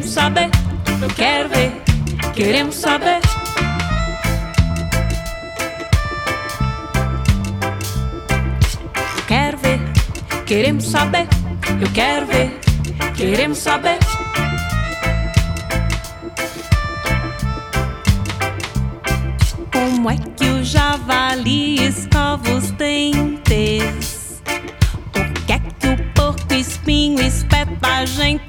queremos saber, eu quero ver, queremos saber. Eu quero ver, queremos saber, eu quero ver, queremos saber. Como é que o javali escova os dentes? Por que é que o porco espinho espeta a gente?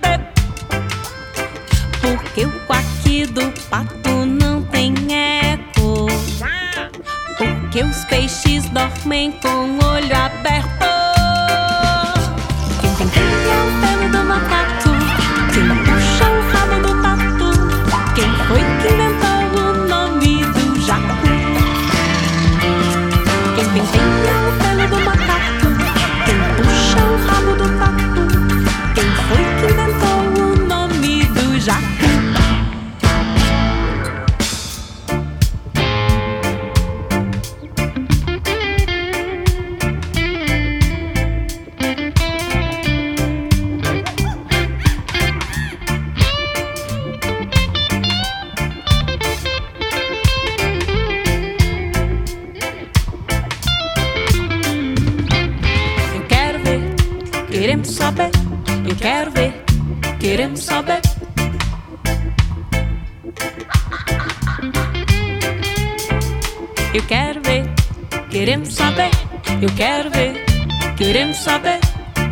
Por que o quack do pato não tem eco? Por que os peixes dormem com o olho aberto? Quem penteia o pelo do macaco, quem puxa o rabo do tatu, quem foi que inventou o nome do jacu? Quem penteia o pelo do macaco, quem puxa o rabo do tatu, quem foi que inventou o nome do jacu? Queremos saber, eu quero ver, queremos saber. Eu quero ver, queremos saber, eu quero ver, queremos saber.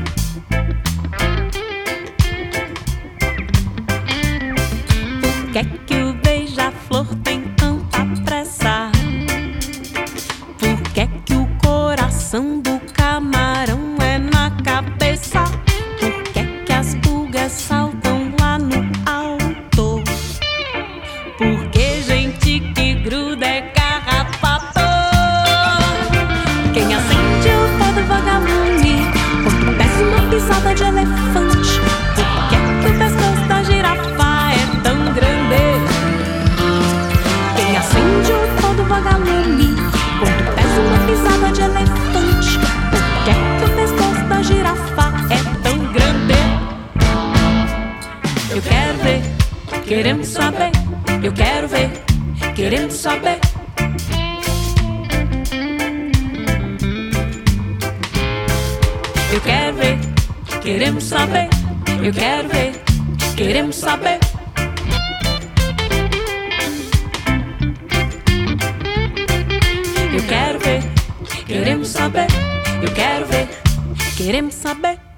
Por que é que o beija-flor tem tanta pressa? Por que é que o coração do camarão é na cabeça? Por que é que as pulgas saltam lá no alto? Por que gente que gruda é carrapato? Quem acende o pó do vagalume? Quando desce uma pisada de elefante? Por que é que o pescoço da girafa é tão grande? Quem acende o pó do vagalume? Quando desce uma pisada de elefante? Por que é que o pescoço da girafa é tão grande? Eu quero ver, queremos saber, eu quero ver, queremos saber. Eu quero ver, queremos saber, eu quero ver, queremos saber. Eu quero ver, queremos saber, eu quero ver, queremos saber.